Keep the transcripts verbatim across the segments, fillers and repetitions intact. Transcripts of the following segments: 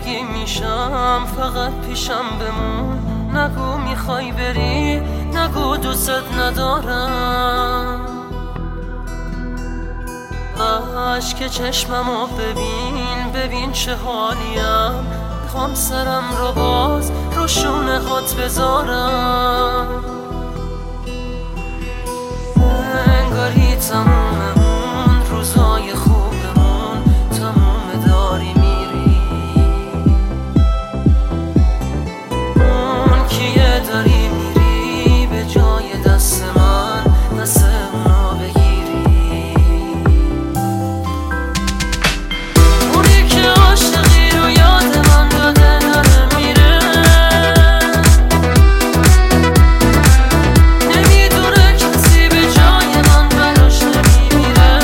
زندگی میشم، فقط پیشم بمون. نگو میخوای بری، نگو دوست ندارم. عشق چشممو ببین، ببین چه حالیم. میخوام سرم رو باز رو شونه هات بذارم. انگاری تموم اون روزای خوبمون تموم داری میری. اون کیه داری میری به جای دست من، دست اونو بگیری. اونی که عاشقی رو یاد من داده داره میره. نمیدونه کسی به جای من براش نمیمیره.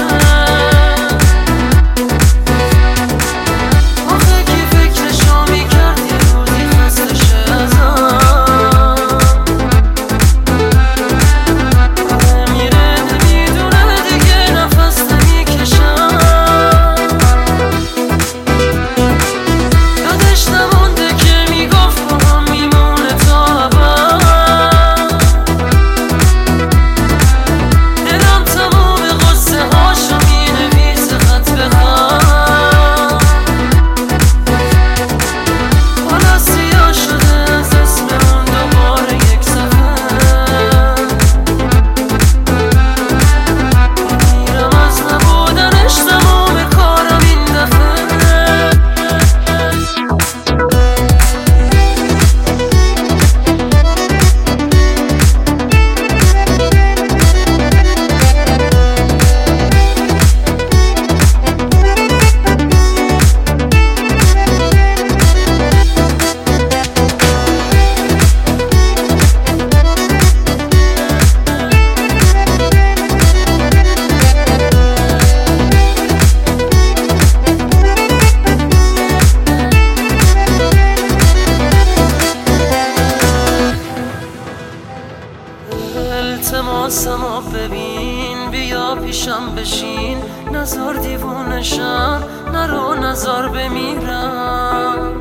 آخه کی فکرشو میکرد یه روزی خسته شه ازم. آره میره، نمیدونه دیگه نفس نمیکشم. یادش نمونده که میگفت با هم میمونه تا ابد. دلم تموم قصه هاشو مینویسه خط به خط. حالا سیاه شده از اسم اون دوباره یک صفحه. میرم از نبودنش، تموم کارم این دفعه. التماسمو ببین، بیا پیشم بشین. نزار دیوونشم، نرو نزار بمیرم.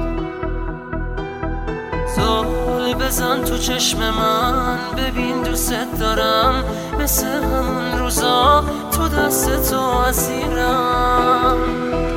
زل بزن تو چشم من، ببین دوست دارم. مثل همون روزا تو دست تو اسیرم.